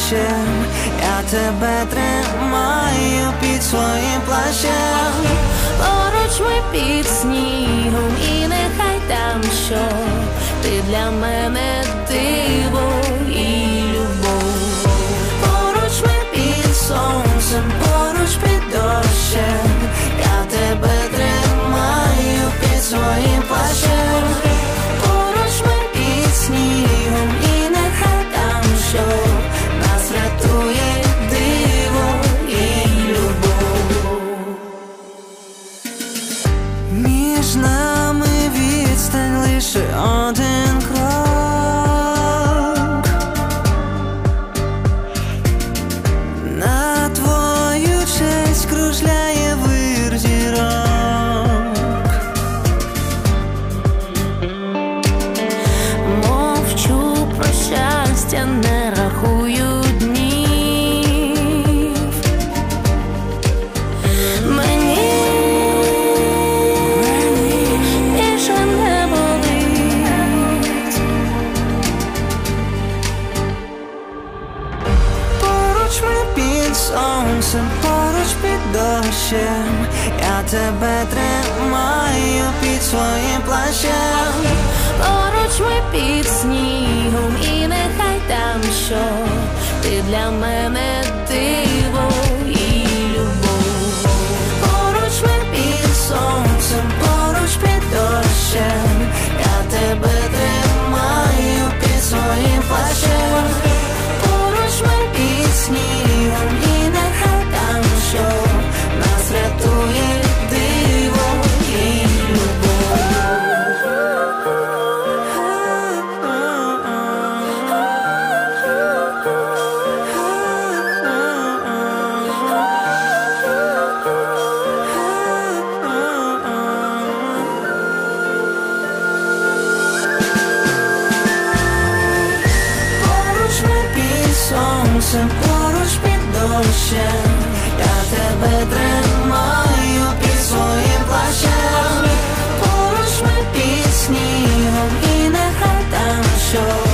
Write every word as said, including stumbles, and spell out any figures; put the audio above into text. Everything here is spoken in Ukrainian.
дощем, я тебе тримаю під своїм плащем. Поруч ми під снігом, і нехай там що, ти для мене диво і любов. Поруч ми під сонцем, поруч під дощем, я тебе тримаю під своїм плащем. Поруч ми під снігом, і нехай там що, нас рятує диво і любов. Між нами відстань лише один крок. На твою честь кружляє вир зірок. Мовчу про щастя, не рахую днів. Мені більше не болить. Поруч ми під сонцем, поруч під дощем, я тебе тримаю під своїм плащем. Поруч ми під снігом, і нехай там що, ти для мене диво і любов. Поруч ми під сонцем, поруч під дощем, я тебе тримаю під своїм плащем. Поруч ми під снігом, і нехай там що, нас рятує диво і любов. Поруч ми під сонцем, поруч під дощем, я тебе тримаю під своїм плащем. Поруч ми під снігом, і нехай там що,